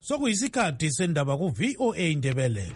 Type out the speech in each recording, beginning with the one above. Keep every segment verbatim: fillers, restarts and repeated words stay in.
Sokuyisikhathi sendaba ku V O A Ndebele.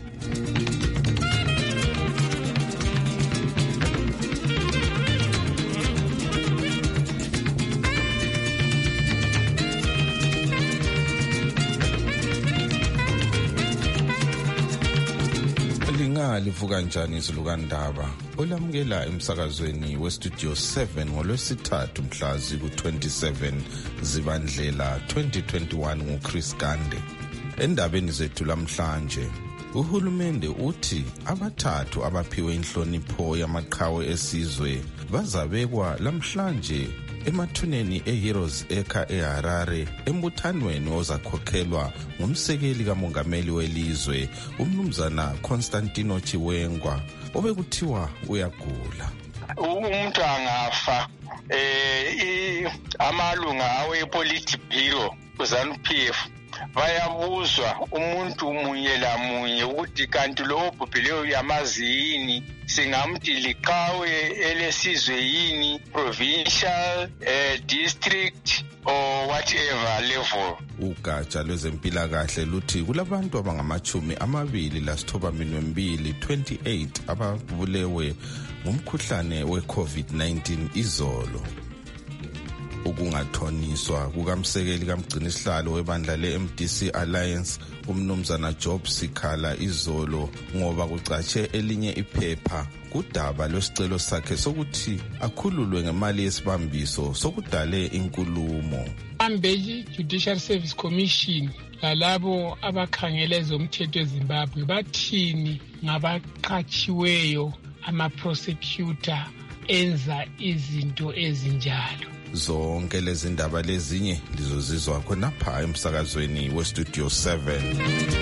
Livuka njani izilukandaba olamukela emsakazweni westudio seven ngolwesithathu mhlazi ku twenty-seven Zibandlela twenty twenty-one nguChris Gande. Endabeni zethu lamhlanje, uhulumende uthi abathathu abaphiwe inhlonipho yamaqhawe esizwe bazabekwa lamhlanje emathuneni eHeroes Acre eHarare embuthanweni ozakhokhelwa ngumsekeli kamongameli welizwe umnumzana Constantino Chiwenga obekuthiwa uyagula. Umuntu angafa eh amalunga awe Politburo kuZANU-P F bayabuzwa umuntu munye la munye ukuthi kanti lo bhubhileyo yamazi yini, singamthi liqhawe elesizwe yini, provincial, eh, district or whatever level. Ugatsha lwezempilakahle luthi kulabantu abangamachumi amabili lasithoba minwe mbili twenty-eight ababulewe ngumkhuhlane we-COVID nineteen izolo. Ukungathoniswa kukamsekeli kamgcinisihlalo webandla le-M D C Alliance umnumzana Job Sikhala izolo ngoba kucatshe elinye iphepha kudaba lwesicelo sakhe sokuthi akhululwe ngemali yesibambiso sokudale inkulumo. Ambeji Judicial Service Commission lalabo abakhangela ezomthetho eZimbabwe bathini ngabaqhatshiweyo ama-prosecutor enza izinto ezinjalo. Zonke lezi ndaba lezinye lizozizwa khonapha emsakazweni westudio seven.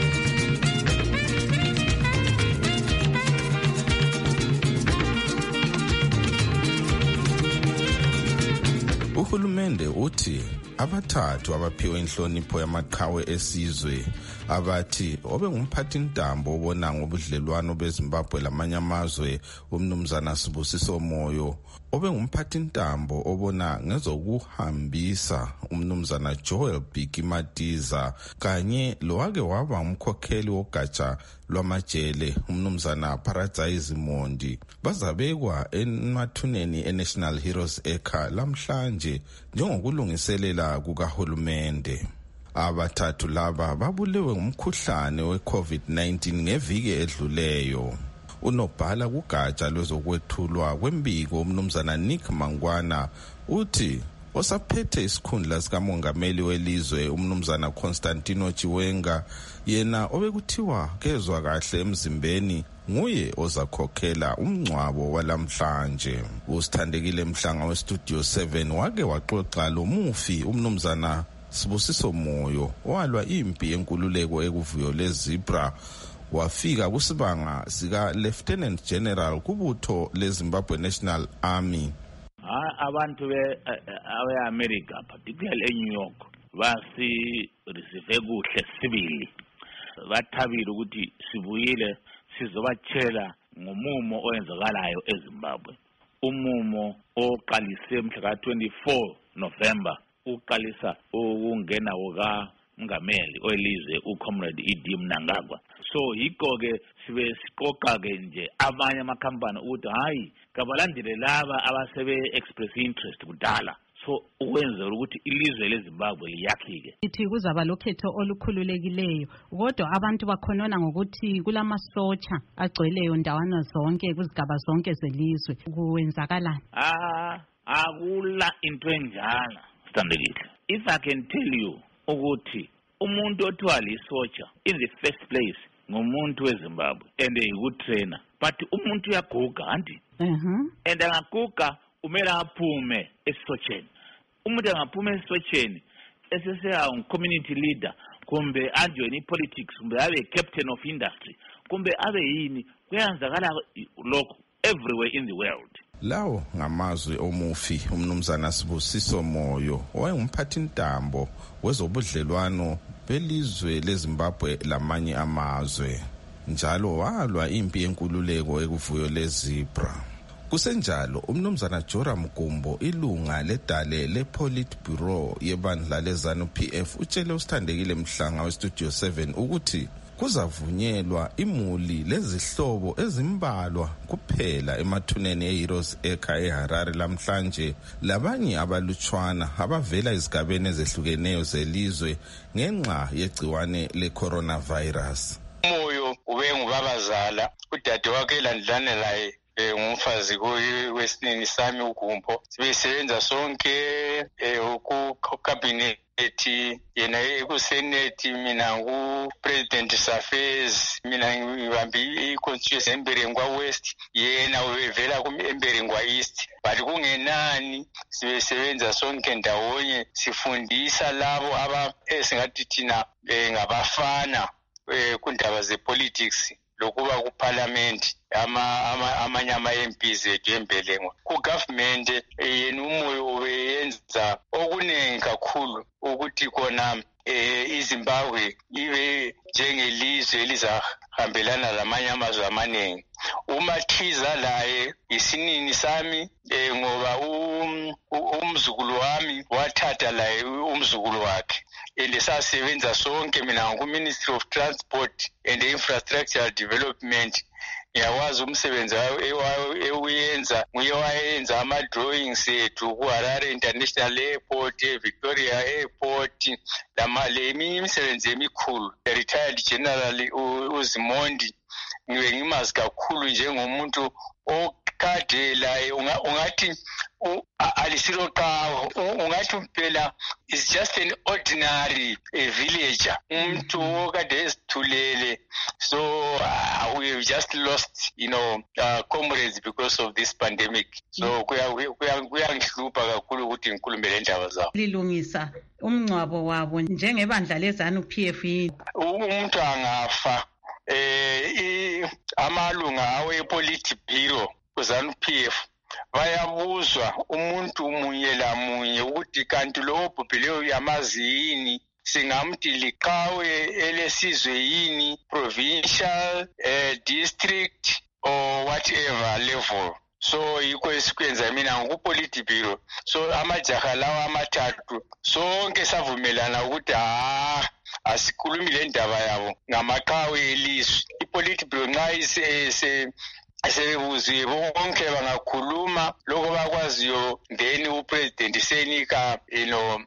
Uhulumende uthi abathathu abaphiwe inhlonipho yamaqhawe esizwe abathi obengumphathi ntambo obona ngobudlelwano beZimbabwe lamanye amazwe umnumzana Sibusiso Moyo, obengumphathi ntambo obona ngezokuhambisa umnumzana Joel Biki Matiza kanye lowake waba umkhokheli wogatsha lwamajele umnumzana Paradise Mondi bazabekwa emathuneni eNational Heroes Acre lamhlanje njengokulungiselela kukahulumende. Abathathu laba babulewe ngumkhuhlane we-COVID nineteen ngeviki edluleyo. Unobhala kugatsha lwezokwethulwa kwembiko umnumzana Nick Mangwana uthi osaphethe isikhundla sikamongameli welizwe umnumzana Constantino Chiwenga yena obekuthiwa kezwa kahle emzimbeni nguye ozakhokhela umngcwabo walamhlanje. Usithandekile Mhlanga westudio seven wake waxoxa lo mufi umnumzana Sibusiso Moyo owalwa impi yenkululeko ekuvuyo leZibra wafika kusibanga sika Lieutenant General kubutho leZimbabwe National Army. Abantu be America particularly eNew York basi receive kuhle sibili bathabile ukuthi sibuyile sizobatshela ngomumo oyenzakalayo eZimbabwe. Umumo oqalise mhla twenty-four November uqalisa ukungena woka Ngameli oyilizwe uComrade Idi Mnangagwa. So yikho ke sibe siqoqa ke nje abanye amakhampani ukuthi hayi kabalandile laba abasebe express interest kudala, so ukwenzela ukuthi ilizwe leZimbabwe liyakhike. Ithi kuzaba lokhetho olukhululekileyo kodwa abantu bakhonona ngokuthi kulamasotsha agcweleyo ndawana zonke kuzigaba zonke zelizwe kuwenzakalani. Ah akula into enjalo standekile. If I can tell you ukuthi umuntu othiwa lisotsha in the first place ngumuntu weZimbabwe and uyikutrainer, but umuntu uyaguga anti mhm and angaguga umele aphume esotsheni. Umuntu angaphuma esotsheni eseseya community leader kumbe ajoin politics kumbe abe captain of industry kumbe abe yini kuyenzakala lokho everywhere in the world. Lawo ngamazwi omufi umnumzana Sibusiso Moyo owayengumphathi ntambo wezobudlelwano belizwe leZimbabwe lamanye amazwe njalo walwa impi yenkululeko ekuvuyo leZibra. Kusenjalo umnumzana Joram Gumbo ilunga ledale lePolitburo yebandla leZANU-P F utshele usithandekile Mhlanga weStudio seven ukuthi kuzavunyelwa imuli lezihlobo ezimbalwa kuphela emathuneni eHeroes Acre eHarare lamhlanje labanye abalutshwana abavela izigabeni ezehlukeneyo zelizwe ngenxa yegciwane le-coronavirus. Umoyo ube ngubabazala udade wakhe elandlane laye ngumfazi wesinini sami uGumbo sibesebenza sonke ku cabinet yena ekusenethi mina ku-president Safes mina ngibambe i-constituency eMberengwa West yena ubevela ku-Emberengwa East but kungenani sibesebenza sonke ndawonye sifundisa labo aba esingathi thina ngabafana kundaba ze-politics lokuba ku-parliament amanye ama-M Ps ethu eMberengwa ku-government yena umoyo ubeyenza okuningi kakhulu ukuthi khona iZimbabwe ibe njengelizwe elizahambelana lamanye amazwe amaningi. uMathiza laye isinini sami ngoba umzukulu wami wathatha laye umzukulu wakhe and sasebenza sonke mina ku-Ministry of Transport and Infrastructural Development. Ngiyakwazi umsebenzi ewuyenza nguye wayenza ama-drawings ethu ku-Harare International Airport, Victoria Airport, le eminye imisebenzi emikhulu. Retired General uZimondi ngibe ngimazi kakhulu njengomuntu okade laye ungathi alisiro qawo ungathi phela is just an ordinary a villager umuntu okade esithulele. So uh, we have just lost you know uh, comrades because of this pandemic. So kuyangihlupha kakhulu ukuthi ngikhulume le ndaba zawo. Lilungisa umncwabo wabo njengebandla leZANU-P F umuntu angafa eh amalunga awePolitburo kuZANU-P F bayabuzwa umuntu munye lamunye ukuthi kanti lo bhubhileyo yamazi yini, singamthi liqhawe elesizwe yini, provincial eh, district or whatever level. So yikho esikwenza mina ngokuPolitburo. So amajaha lawa amathathu sonke savumelana ukuthi ah asikhulumi le ndaba yabo ngamaqhawe elizwe. iPolitburo nxa ise sebebuziwe bonke bangakhuluma lokho bakwaziyo then upresident senika you know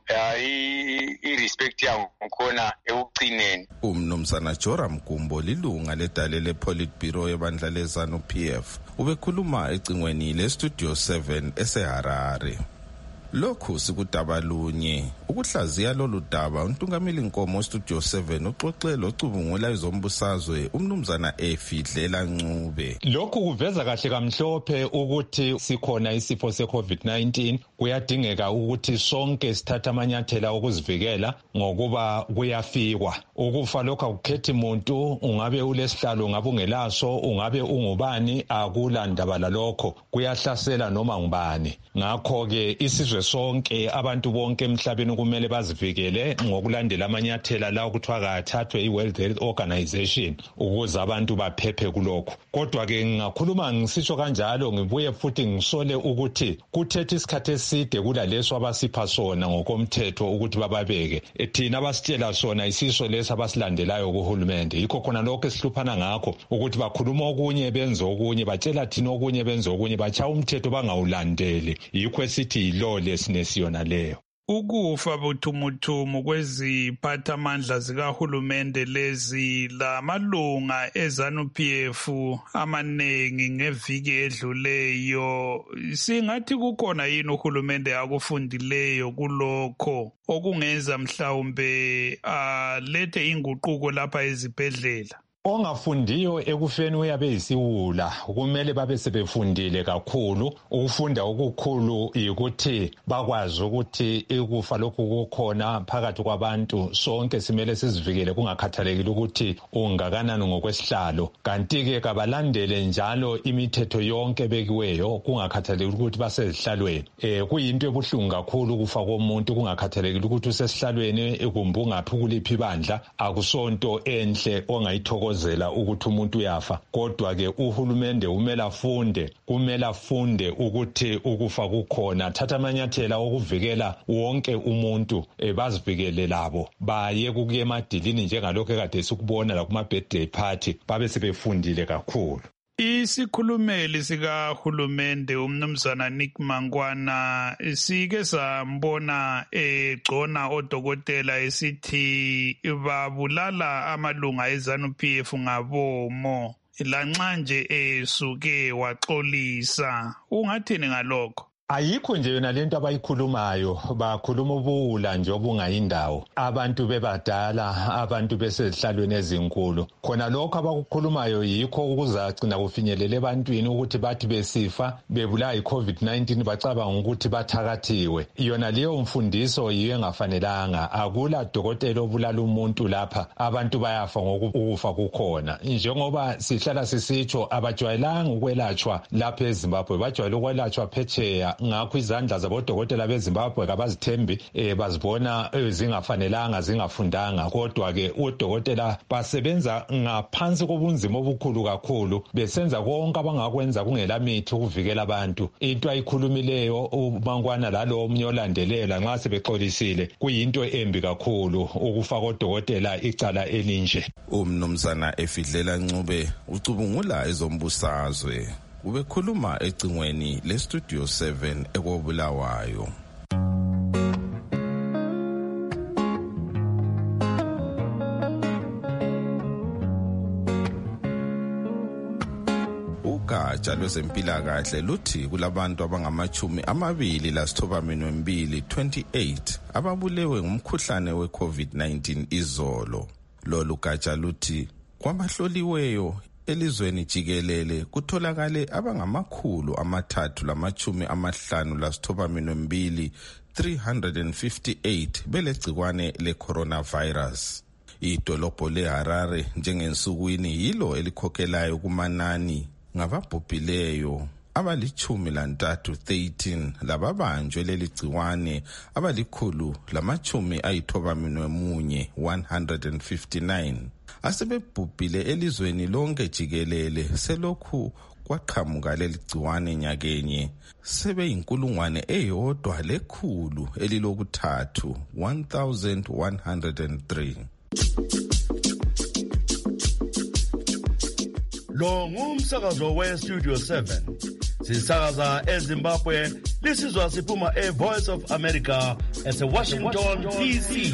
i-respect yabo khona ekugcineni. Umnumzana Joram Gumbo lilunga ledale lePolitburo yebandla leZANU-P F ubekhuluma ecingweni leStudio seven eseHarare. Lokhu sikudaba lunye ukuhlaziya lolu daba untungameli Nkomo Studio seven uxoxe locubungula izombusazwe umnumzana Efidlela Ncube. Lokhu kuveza kahle kamhlophe ukuthi sikhona isifo seCovid nineteen kuyadingeka ukuthi sonke sithathe amanyathela okuzivikela ngokuba kuyafikwa. Ukufa lokho akukhethi umuntu, ungabe ulesihlalo ungabe ungelaso, ungabe ungubani, akulandaba lalokho, kuyahlasela noma ngubani. Ngakho ke isizwe sonke abantu bonke emhlabeni kumele bazivikele ngokulandela amanyathela lawo kuthiwa kathathwe iWorld Health Organization ukuze abantu baphephe kulokho. Kodwa ke ngingakhuluma ngisisho kanjalo ngibuye futhi ngisole ukuthi kuthethe isikhathi eside kulaleso abasipha sona ngokomthetho ukuthi bababeke. Thina abasitshela sona isiso lesi abasilandelayo kuhulumende. Yikho khona lokho esihluphana ngakho ukuthi bakhuluma okunye benze okunye, batshela thina okunye benze okunye, bachaya umthetho bangawulandeli. Yikho esithi yilo lesinesiyona leyo. Ukufa buthumuthumu kweziphathamandla zikahulumende lezi lamalunga eZANU-P F amanengi ngeviki edluleyo, singathi kukhona yini uhulumende akufundileyo kulokho okungenza mhlawumbe alethe inguquko lapha ezibhedlela? Ongafundiyo ekufeni uyabe yisiwula, kumele babe sebefundile kakhulu. Ukufunda okukhulu yikuthi bakwazi ukuthi ukufa lokhu kukhona phakathi kwabantu sonke simele sizivikele kungakhathalekile ukuthi ungakanani ngokwesihlalo. Kanti ke kabalandele njalo imithetho yonke bekiweyo kungakhathalekile ukuthi basezihlalweni. Eh kuyinto ebuhlungu kakhulu ukufa komuntu kungakhathalekile ukuthi usesihlalweni ekumbe ungaphi kuliphi ibandla, akusonto enhle ongayithokozela ukuthokozela ukuthi umuntu uyafa, kodwa ke uhulumende umele afunde kumele afunde ukuthi ukufa kukhona, thatha amanyathela okuvikela wonke umuntu, e, bazivikele labo, baye kukuya emadilini njengalokho ekade sikubona la kuma birthday party, babe sebefundile kakhulu. Isikhulumeli sikahulumende umnumzana Nick Mangwana sike sambona egcona odokotela esithi babulala amalunga eZANU-P F ngabomo lanxa nje esuke waxolisa. Ungathini ngalokho? Ayikho nje yona lento abayikhulumayo, bakhuluma ubuwula nje obungayindawo, abantu bebadala, abantu besezihlalweni ezinkulu. Khona lokho abakukhulumayo yikho ukuzagcina kufinyelele ebantwini ukuthi bathi besifa bebulawa yi-COVID nineteen bacabanga ukuthi bathakathiwe. Yona leyo mfundiso yiyo engafanelanga. Akula dokotela obulala umuntu lapha, abantu bayafa ngokufa kukhona. Njengoba sihlala sisitsho, abajwayelanga ukwelatshwa lapha eZimbabwe, bajwayele ukwelatshwa phetsheya. Ngakho izandla zabodokotela beZimbabwe kabazithembi, eh, bazibona zingafanelanga, zingafundanga. Kodwa ke odokotela basebenza ngaphansi kobunzima obukhulu kakhulu, besenza konke abangakwenza kungela mithi ukuvikela abantu. Into ayikhulumileyo uMangwana lalo omunye olandeleyo nxa sebexolisile kuyinto embi kakhulu ukufa kodokotela icala elinje. Umnumzana Efidlela Ncube ucubungula ezombusazwe. Ubekhuluma ecingweni le-Studio seven ekobulawayo. Ugatsha lwezempilakahle luthi kulabantu abangamachumi amabili lasithobaminwe mbili twenty-eight ababulewe ngumkhuhlane we-COVID nineteen izolo. Lolu gatsha luthi kwabahloliweyo elizweni jikelele kutholakale abangamakhulu amathathu lamachumi amahlanu lasithobaminwe mbili three hundred fifty-eight belegcikwane le-coronavirus. Idolobho leHarare njengensukwini yilo elikhokhelayo kumanani ngababhubhileyo abalichumi lantathu thirteen lababanjwe leligciwane abalikhulu lamachumi ayithobaminwe munye one hundred fifty-nine. Asebebhubhile elizweni lonke jikelele selokhu kwaqhamuka leligciwane nyakenye sebeyinkulungwane eyodwa lekhulu elilokuthathu one thousand one hundred three. Lo ngumsakazo we-Studio seven. Sisakaza eZimbabwe, lisizwa siphuma e-Voice of America ese-Washington D C.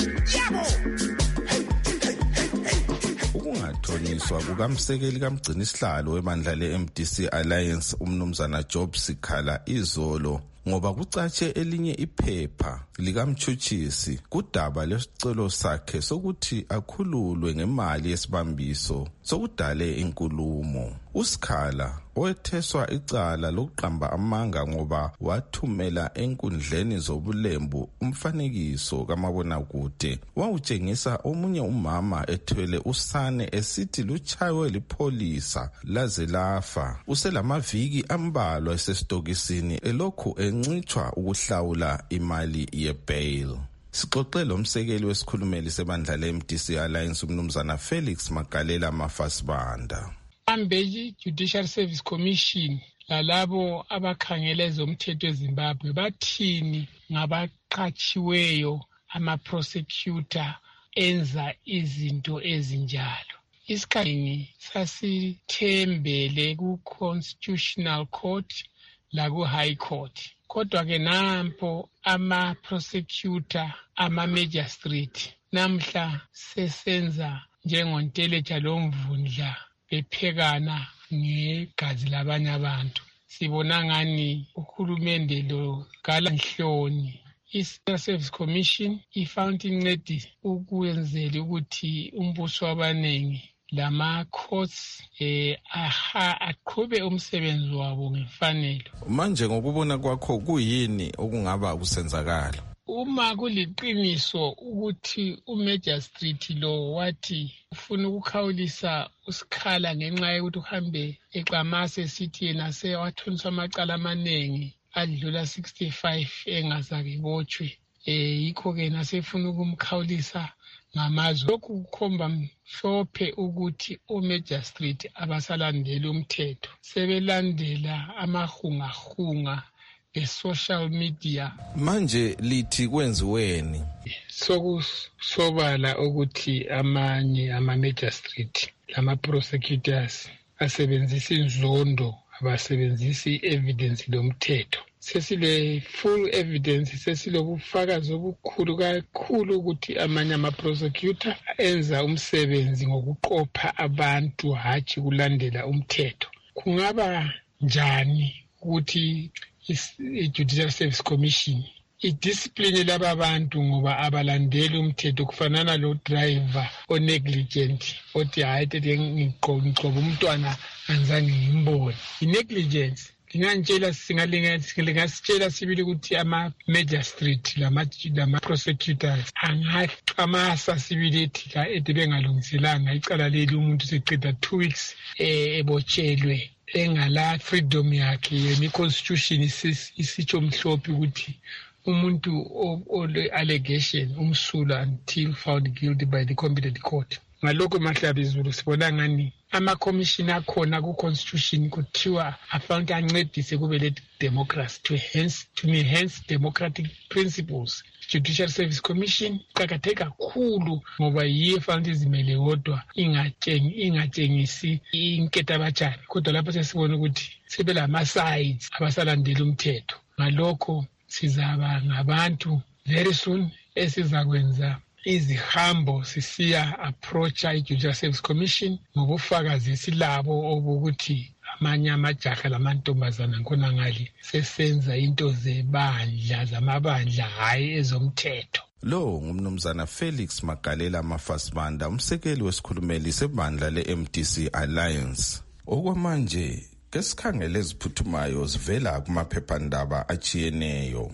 Ukungathoniswa kukamsekeli kamgcinisihlalo webandla le-M D C Alliance umnumzana Job Sikhala izolo ngoba kucatshe elinye iphepha likamtshutshisi kudaba lesicelo sakhe sokuthi akhululwe ngemali yesibambiso sokudale inkulumo. Usikhala owetheswa icala lokuqamba amanga ngoba wathumela enkundleni zobulembu umfanekiso kamabonakude wawutshengisa omunye umama ethwele usane esithi luchaywe lipholisa laze lafa. Uselamaviki ambalwa esesitokisini elokhu encitshwa ukuhlawula imali ye-bail. Sixoxe lo msekeli wesikhulumeli sebandla le-M D C Alliance umnumzana Felix Magalela Mafasibanda. Ambeji Judicial Service Commission lalabo abakhangela ezomthetho eZimbabwe bathini ngabaqhatshiweyo ama-prosecutor enza izinto ezinjalo. Isikhathi sasithembele ku-Constitutional Court laku-High Court. Kodwa ke nampo ama-prosecutor ama-magistrate namhla sesenza njengonteleja lomvundla bephekana ngegazi labanye abantu. Sibona ngani uhulumende lo galanhloni. I-Service Commission ifound incedise ukwenzela ukuthi umbuso wabanengi lama courts eh aha aqhube umsebenzi wabo ngefanelo. Manje ngokubona kwakho kuyini okungaba kusenzakala? Uma kuliqiniso ukuthi umagistrate lo wathi ufuna ukukhawulisa usikhala ngenxa yokuthi uhambe eqamase sithi yena sewathoniswa amacala amaningi adlula sixty-five engazake botshwe, eh yikho ke nasefuna ukumkhawulisa ngamazwe. Lokhu kukhomba mhlophe ukuthi uMajor Street abasalandeli umthetho, sebelandela amahungahunga e-social media. Manje lithi kwenziweni? Sokusobala ukuthi amanye ama-Major Street lama-prosecutors asebenzisa inzondo, abasebenzisi i-evidence lomthetho. Sesile full evidence, sesilobufakazi obukhulu kakhulu ukuthi amanye ama-prosecutor enza umsebenzi ngokuqopha abantu hatshi kulandela umthetho. Kungaba njani ukuthi i-Judicial Service Commission idiscipline laba bantu ngoba abalandeli umthetho, kufanana lo driver o-negligent othi hayi tete ngiqoba umntwana anzange ngimbone. I-negligence ngingantshela singalingasitshela sibili ukuthi ama-Major Street lama-prosecutors angaqamasa sibili ethi bengalungiselanga icala leli, umuntu seqeda two weeks ebotshelwe engala freedom yakhe. Yena i-constitution isitsho mhlophe ukuthi umuntu ole-allegation umsula until found guilty by the competent court. Ngalokho Mahlabezulu sibona ngani ama-commissioner akhona ku-constitution kuthiwa afanele ancedise kube le democracy to hence to enhance democratic principles. Judicial Service Commission iqakatheke kakhulu ngoba yiyo fanele izimele kodwa ingatshengisi inketabachane, kodwa lapho sesibona ukuthi sebelama-sides abasalandela umthetho. Ngalokho sizaba ngabantu very soon esizakwenza izihambo sisiya approacha i-Judicial Service Commission ngobufakazi esilabo obukuthi amanye amajaha lamantombazana khona ngali sesenza into zebandla zamabandla hayi ezomthetho. Lo ngumnumzana Felix Magalela Mafasibanda, umsekeli wesikhulumeli sebandla le-M D C Alliance. Okwamanje ke sikhangele eziphuthumayo zivela kumaphephandaba achiyeneyo.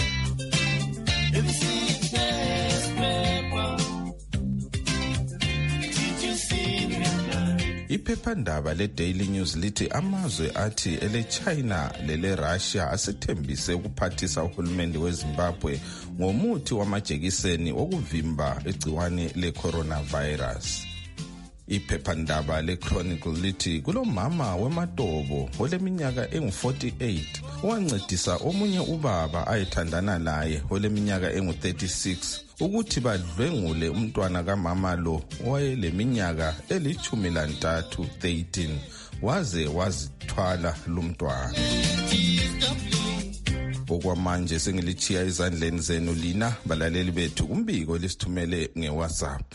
Iphephandaba le-Daily News lithi amazwe athi ele-China lele-Russia asithembise ukuphathisa uhulumende weZimbabwe ngomuthi wamajekiseni okuvimba igciwane le-coronavirus. Iphephandaba le-Chronicle lithi kulomama wematobo oleminyaka engu-forty-eight owancedisa omunye ubaba ayethandana naye oleminyaka engu-thirty-six ukuthi badlwengule umntwana kamama lo owayeleminyaka elithumi lantathu thirteen waze wazithwala lumntwana. Okwamanje sengilichiya izandleni zenu lina balaleli bethu kumbiko lisithumele nge-WhatsApp.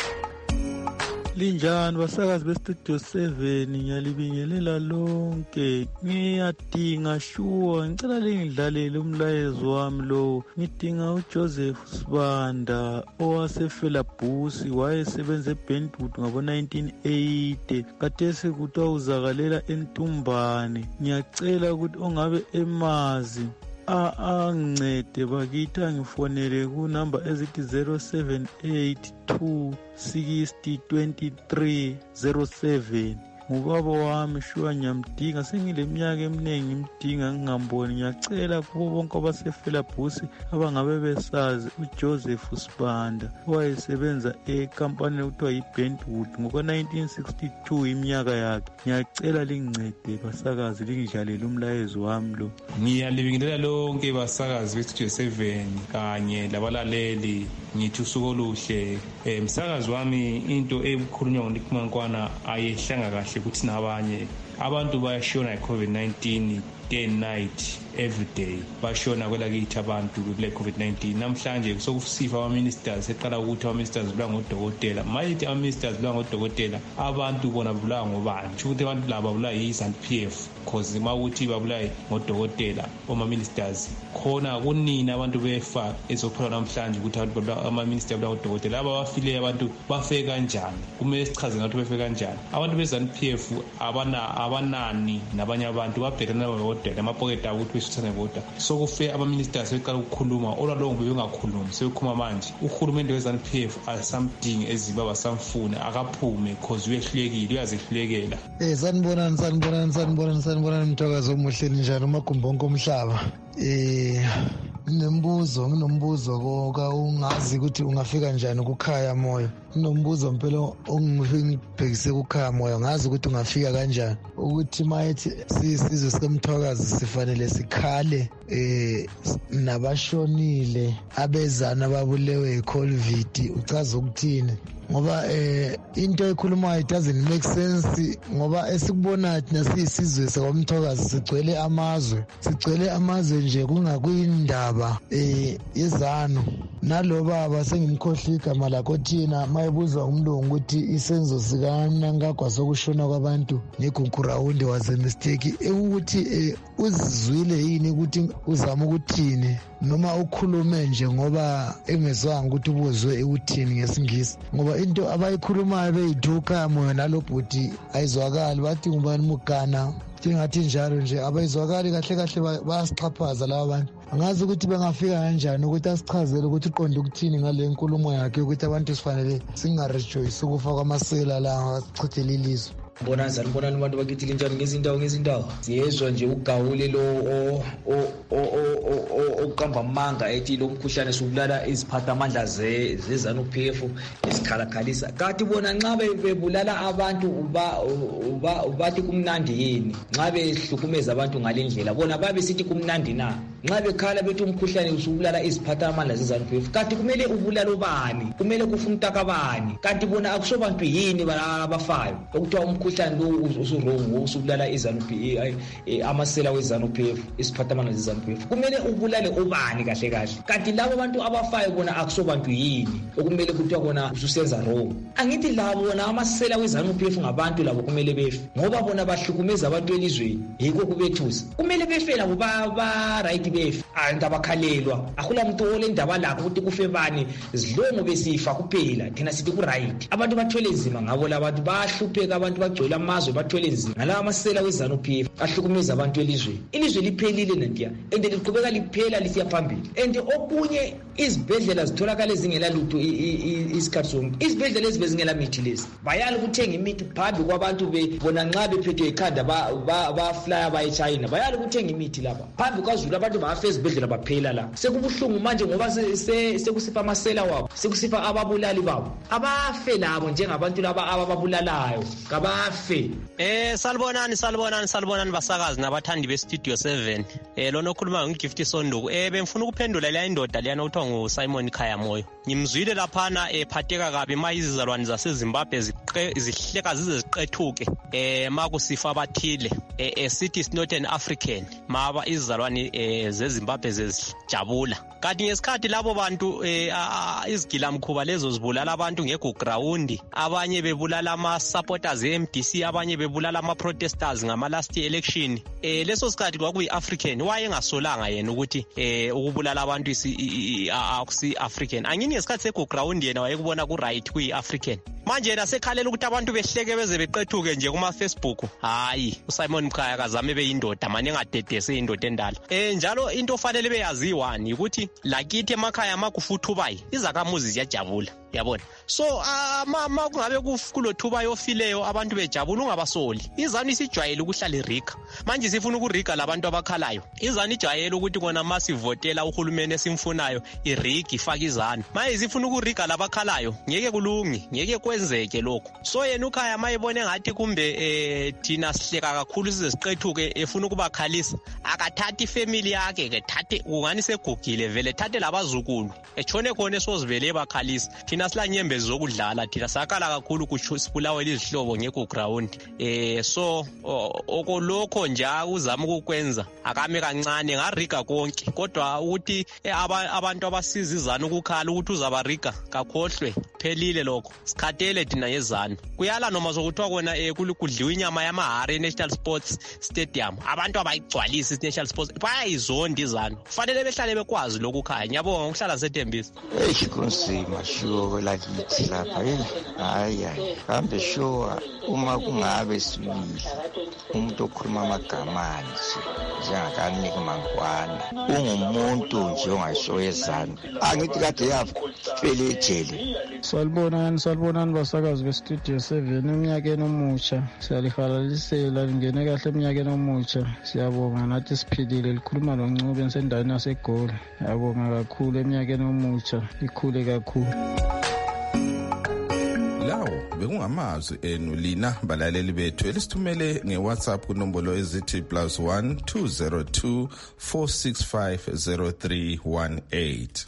Linjani basakazi bestudio seven, ngiyalibingelela lonke. Ngiyadinga sure ngicela lingidlalele umlayezo wami lo. Ngidinga uJoseph Sibanda owasefela Busi wayesebenza eBentwood ngabo nineteen eighty. Kathesi kuthiwa uzakalela eNtumbane. Ngiyacela ukuthi ongabe emazi ancede bakithi angifonele ku number ezithi zero seven eight two sixty twenty-three zero seven. Ngubaba wami shuwa ngiyamdinga, sengileminyaka eminingi ngimdinga ngingamboni. Ngiyacela kubo bonke abasefela Busi abangabe besazi uJoseph Sibanda owayesebenza ecompany okuthiwa yiBentwood ngoko nineteen sixty-two iminyaka yakhe. Ngiyacela lingincede basakazi lingidlalele umlayezo wami lo. Ngiyalibingelela lonke basakazi bestudio seven kanye labalaleli. Ngithi usuku oluhle. Umsakazi wami into ekhulunywa ngoNick Mankwana ayehlanga kahle ukuthi nabanye abantu bayashona i-COVID nineteen day and night every day. Bashona kwelakithi abantu kule COVID nineteen. Namhlanje sokusifa ama-ministers eqala ukuthi ama-ministers bula ngodokotela. Mayithi ama-ministers bula ngodokotela abantu bona bula ngobani. Ukuthi abantu laba bula yi-ZANU P F cause mawuthi babula ngodokotela oma-ministers khona kunini abantu befa ezophela namhlanje ukuthi abantu bula ama-ministers bula ngodokotela. Aba bafile abantu bafe kanjani? Kumele sichaze ngathi befe kanjani. Abantu be-ZANU P F abana abanani nabanye abantu babhekana nabodokotela amapoketa ukuthi besithane kodwa. Sokufe ama-ministers beqala ukukhuluma olwalongo bengakhulumi sebekhuluma manje. Uhulumende we-ZANU P F asamdingi eZimbabwe asamfune akaphume cause uyehlulekile uyazihlulekela. Eh sanibonani sanibonani sanibonani sanibonani mthokazi omuhle njani umagumbo onke omhlaba. Eh Nginembuzo nginombuzo koka ungazi ukuthi ungafika kanjani kukhaya moyo. Nginombuzo mpela ongibhekise kukhaya moyo ngazi ukuthi ungafika kanjani. Ukuthi mayethi sizwe sikamthokazi sifanele sikhale eh nabashonile abezana babulewe iCovid uchaza ukuthini? Ngoba eh into ekhulumayo it doesn't make sense ngoba esikubona thina siyisizwe sakwamthokazi sigcwele amazwe sigcwele amazwe nje kungakuyindaba eh yezano nalo baba sengimkhohla igama lakho thina mayebuzwa umlungu ukuthi isenzo sikanangagwa sokushona kwabantu negunkurawundi waze mistake ukuthi uzizwile yini ukuthi uzama ukuthini noma ukhulume nje ngoba engezwanga ukuthi ubuzwe ukuthini ngesingisi ngoba into abayikhulumayo beyiduka moyo nalobhuti ayizwakali bathi ngubani mugana ngathi njalo nje abayizwakali kahle kahle bayasixhaphaza laba bantu angazi ukuthi bengafika kanjani ukuthi asichazele ukuthi uqonde ukuthini ngale nkulumo yakhe ukuthi abantu sifanele singarejoyce ukufa kwamasela la sichithele ilizwe. Bona zani bona abantu bakithi linjani ngezindawo ngezindawo siyezwa nje ugawule lo o o oqamba amanga ethi lo mkhuhlane subulala iziphatha amandla ze zezana uP F esikhalakhalisa kanti bona nxa bebulala abantu uba uba bathi kumnandi yini nxa behlukumeza abantu ngalendlela bona babe sithi kumnandi na nxa bekhala bethi umkhuhlane usubulala iziphatha amandla zezana uP F kanti kumele ubulala ubani kumele kufuna utakabani kanti bona akusobantu yini abafayo ukuthi umkhuhlane lo usurongo usubulala izanu P amasela wezanu P F isiphathamana zezanu P F kumele ubulale ubani kahle kahle kanti labo abantu abafayo bona akusobantu yini okumele kuthiwa bona ususenza wrong angithi labo bona amasela wezanu P F ngabantu labo kumele befe ngoba bona bahlukumeza abantu elizweni yiko kubethusa kumele befe labo ba right befe anta bakhalelwa akula umuntu ole ndaba lakho ukuthi kufe bani zidlongo besifa kuphela thina sithi ku right abantu bathwele nzima ngabo labantu bahlupheka abantu bagcwele amazwe bathwele nzima ngala amasela wezanu P F ahlukumeza abantu elizweni ilizwe liphelile nantiya ende liqhubeka liphela lisiya phambili ende okunye izibhedlela zitholakala ezingela lutho isikhathi sonke izibhedlela ezibezingela mithi lezi bayali ukuthenga imithi phambi kwabantu bebona nxa bephethwe ikhanda ba flyer baye China bayali ukuthenga imithi lapha phambi kwaZulu abantu bafe ezibhedlela baphela la sekubuhlungu manje ngoba sekusifa amasela wabo sekusifa ababulali babo abafe labo njengabantu laba ababulalayo kabafe. Eh salibonani salibonani salibonani basakazi nabathandi be Studio seven eh lona okhuluma ngiGift Sonduku eh bemfuna ukuphendula la indoda liyana uthiwa nguSimon Khayamoyo ngimzwile laphana ephatheka kabi mayizizalwane zaseZimbabwe zihleka zize ziqethuke eh makusifa abathile eh city is not an African maba izizalwane eh zeZimbabwe zezijabula kanti ngesikhathi labo bantu eh izigilamkhuba lezo zibulala abantu ngeground abanye bebulala ama supporters e-M D C abanye bebulala ama protesters ngama last election eh leso sikhathi kwakuyi African waye ngasolanga yena ukuthi eh ukubulala abantu akusi African angini ngesikhathi seground yena wayekubona ku right kuyi African manje yena sekhalela ukuthi abantu behleke beze beqethuke nje kuma Facebook hayi uSimon Mkhaya kazame beyindoda manje engadedese indoda endala eh njalo into ofanele beyaziwani ukuthi lakithi emakhaya amakufuthubayi izakamuzi ziyajabula yabona so ama kungabe kulothuba yofileyo abantu bejabula ungabasoli izanu isijwayele ukuhlala erika manje sifuna ukurika labantu abakhalayo izanu ijwayele ukuthi kona masivotela uhulumeni esimfunayo iriki ifaka izanu manje sifuna ukurika labakhalayo ngeke kulungi ngeke kwenzeke lokho so yena ukhaya mayibone ngathi kumbe eh thina sihleka kakhulu size siqethuke efuna ukubakhalisa akathatha ifamily yakhe ke thathe ungani segugile vele thathe labazukulu echone khona esozivele bakhalisa thina silanyembezi zokudlala thina sakala kakhulu kusibulawe izihlobo ngeko ground eh so okolokho nja uzama ukukwenza akame kancane ngariga konke kodwa ukuthi abantu abasiza izana ukukhala ukuthi uzabariga kakhohlwe phelile lokho sikhatele thina yezana kuyala noma zokuthiwa kona ekudliwa inyama yamahare National Sports Stadium abantu abayigcwalisa iNational Sports bayizondi izana kufanele behlale bekwazi lokukhaya ngiyabonga ngokuhlala sethembisa eh kunzima sho lakithi lapha eh hayi hayi kambe sho uma kungabe sibili umuntu okhuluma amagama nje njengakaNick Mangwana ungumuntu nje ongashoyezana angithi kade yafele ejele so Salibonani, salibonani basakazi bestudio seven eminyakeni omutsha. Siyalihalalisela lingene kahle eminyakeni omutsha. Siyabonga nathi siphilile likhuluma noNcube endaweni yaseGoli. Yabonga kakhulu eminyakeni omutsha. Likhule kakhulu. Lawo bekungamazwi enu lina balaleli bethu elisithumele ngeWhatsApp kunombolo ezithi plus one two zero two four six five zero three one eight.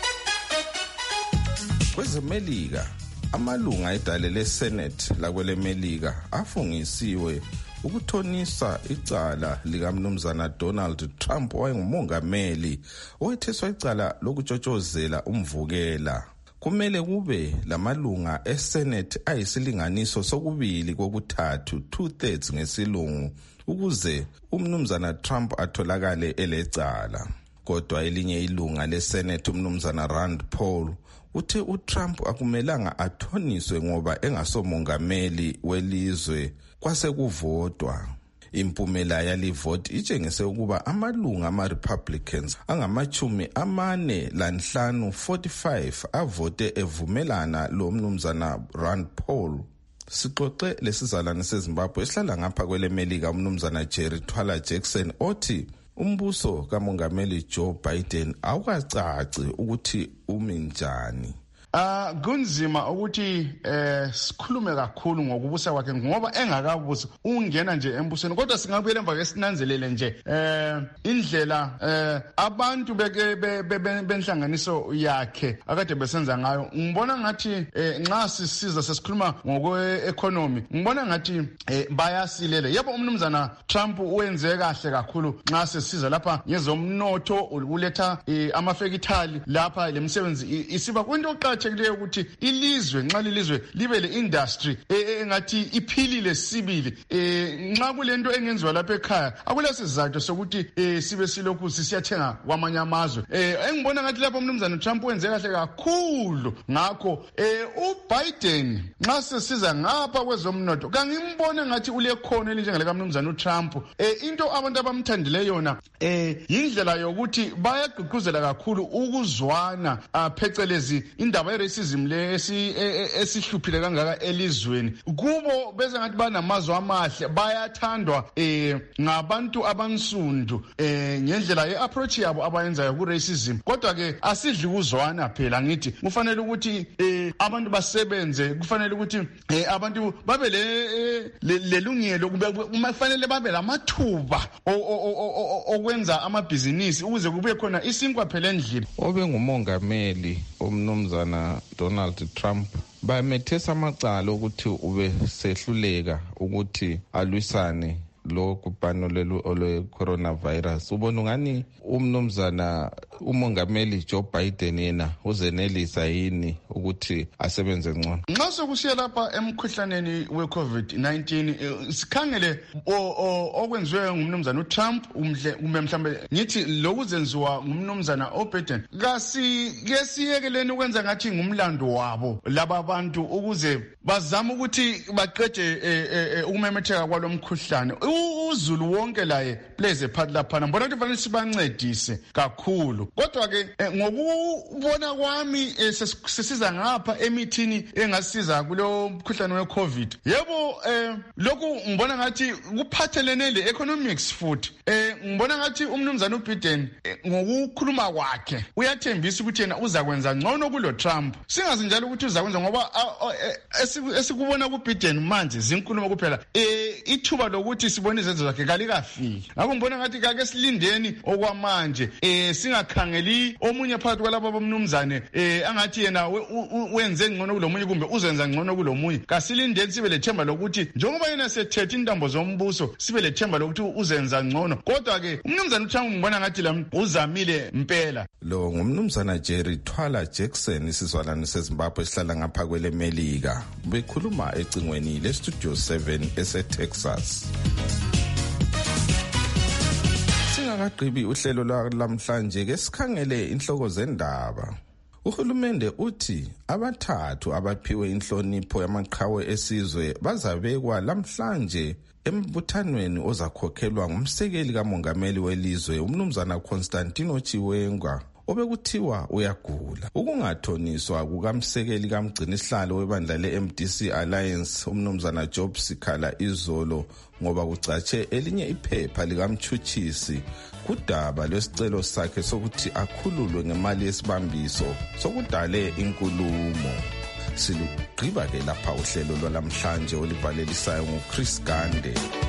KwezeMelika amalunga edale leSenate lakwele Melika afungisiwe ukuthonisa icala likaMnumzana Donald Trump owayengumongameli owetheswa icala lokutshotshozela umvukela. Kumele kube lamalunga eSenate ayisilinganiso sokubili kokuthathu two thirds ngesilungu ukuze umnumzana Trump atholakale elecala. Kodwa elinye ilunga leSenate umnumzana Rand Paul uthi uTrump akumelanga athoniswe ngoba engasomongameli welizwe kwase kuvotwa. Impumela yalivoti itshengise ukuba amalunga ama-Republicans angamachumi amane lanhlanu forty-five avote evumelana lo mnumzana Rand Paul. Sixoxe lesizalwane seZimbabwe esihlala ngapha kwele Melika umnumzana Jerry Twala Jackson othi umbuso kamongameli Joe Biden awukacaci ukuthi umi njani. Ah kunzima ukuthi eh sikhulume kakhulu ngokubusa kwakhe ngoba engakabusi ungena nje embusweni kodwa singabuyela emva kwesinanzelele nje eh indlela eh abantu beke benhlanganiso yakhe akade besenza ngayo ngibona ngathi nxa sisiza sesikhuluma ngokwe economy ngibona ngathi bayasilela yebo umnumzana Trump uwenze kahle kakhulu nxa sesiza lapha ngezomnotho uletha amafekithali lapha lemsebenzi isiba kwinto oqathi ukuthi ilizwe nxa lilizwe libe le industry engathi iphilile sibili nxa kulento engenziwa lapha ekhaya akula sizathu sokuthi sibe silokhu sisiyathenga kwamanye amazwe engibona ngathi lapha umnumzana Trump wenze kahle kakhulu ngakho uBiden nxa sesiza ngapha kwezomnotho kangimbone ngathi ulekhono elinjengale kaMnumzana uTrump into abantu abamthandile yona indlela yokuthi bayagqugquzela kakhulu ukuzwana phecelezi indaba racism le esihluphile kangaka elizweni kubo bese ngathi banamazwi amahle bayathandwa eh ngabantu abansundu eh ngendlela yeapproach yabo abayenzayo ku racism kodwa ke asidli kuzwana phela ngithi kufanele ukuthi eh abantu basebenze kufanele ukuthi eh abantu babe le lelungelo kufanele babe lamathuba okwenza amabhizinisi ukuze kube khona isinkwa phela endlini. Obe ngumongameli umnumzana Donald Trump bamethesa amacala ukuthi ube sehluleka ukuthi alwisane lo kubhano lelu ole coronavirus. Ubona ngani umnumzana umongameli Joe Biden yena uzenelisa yini ukuthi asebenze ngcono? Nxa sokusiya lapha emkhuhlaneni we COVID nineteen sikhangele okwenziwe ngumnumzana uTrump umhle ume mhlambe ngithi lokuzenziwa ngumnumzana oBiden kasi ke siyekeleni ukwenza ngathi ngumlando wabo laba bantu ukuze bazama ukuthi baqede ukumemetheka kwalomkhuhlane. Uzulu wonke laye plays a part lapha mbona ukuthi fanele sibancedise kakhulu kodwa ke ngokubona kwami sesiza ngapha emithini engasiza kulo mkhuhlane weCovid yebo lokhu ngibona ngathi kuphathelene le economics futhi ngibona ngathi umnumzana uBiden ngokukhuluma kwakhe uyathembisa ukuthi yena uzakwenza ngcono kulo Trump singazi njalo ukuthi uzakwenza ngoba esikubona kuBiden manje zinkulumo kuphela ithuba lokuthi sibone izenzo zakhe kalikafiki ngakho ngibona ngathi kake silindeni okwamanje eh singakhangeli omunye phakathi kwalabo bomnumzane eh angathi yena wenze ngcono kulomunye kumbe uzenza ngcono kulomunye kasilindeni sibe lethemba lokuthi njengoba yena sethethe intambo zombuso sibe lethemba lokuthi uzenza ngcono kodwa ke umnumzana uTrump ngibona ngathi la uzamile impela. Lo ngumnumzana Jerry Twala Jackson isizwalane seZimbabwe esihlala ngapha kwele Melika bekhuluma ecingweni le Studio seven eseTexas. Singakagqibi uhlelo lamhlanje ke sikhangele inhloko zendaba. Uhulumende uthi abathathu abaphiwe inhlonipho yamaqhawe esizwe bazabekwa lamhlanje embuthanweni ozakhokhelwa ngumsekeli kamongameli welizwe umnumzana Constantino Chiwenga obekuthiwa uyagula. Ukungathoniswa kukamsekeli kamgcinisihlalo webandla le-M D C Alliance umnumzana Job Sikhala izolo ngoba kucatshe elinye iphepha likamtshutshisi kudaba lwesicelo sakhe sokuthi akhululwe ngemali yesibambiso sokudale inkulumo. Silugqiba ke lapha uhlelo lwalamhlanje olibhalelisayo nguChris Gande.